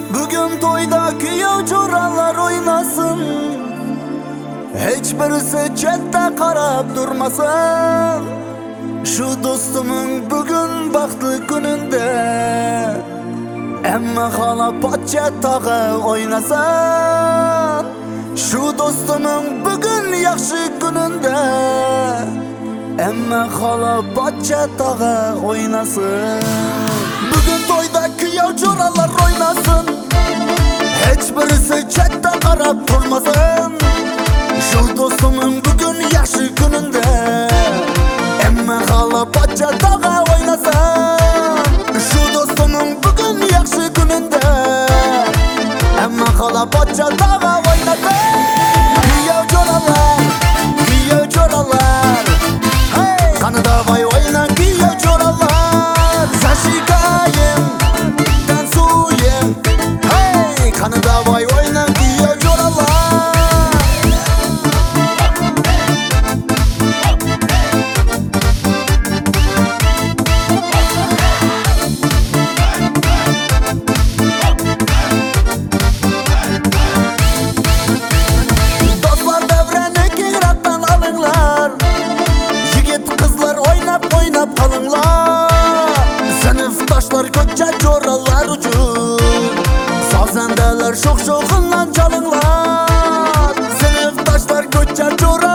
Bugün toyda kuyov jo'ralar oynasın, hech birisi chetda qarab durmasın. Şu dostumun bugün baxtli kununda emma xola pochcha tog'i oynasın. Şu dostumun bugün yaxshi kununda emma xola pochcha tog'i oynasın. Bugün toyda kuyov jo'ralar oynasın, hech birisi chetda qarab turmasın. Şu dostumun bugün yaxshi kununda emma xola pochcha tog'i oynasın. Şu dostumun bugün yaxshi kununda emma xola pochcha tog'i oynasın. Kuyov jo'ralar, kuyov jo'ralar, hey! Qani davay o'yna kuyov jo'ralar. Zashikayim, tansuyim, hey! Qani davay o'yna kuyov jo'ralar. Sınıftaşlar ko'cha jo'ralar uchun sozandalar sho'x-sho'xindan chalinglar. Sınıftaşlar ko'cha jo'ralar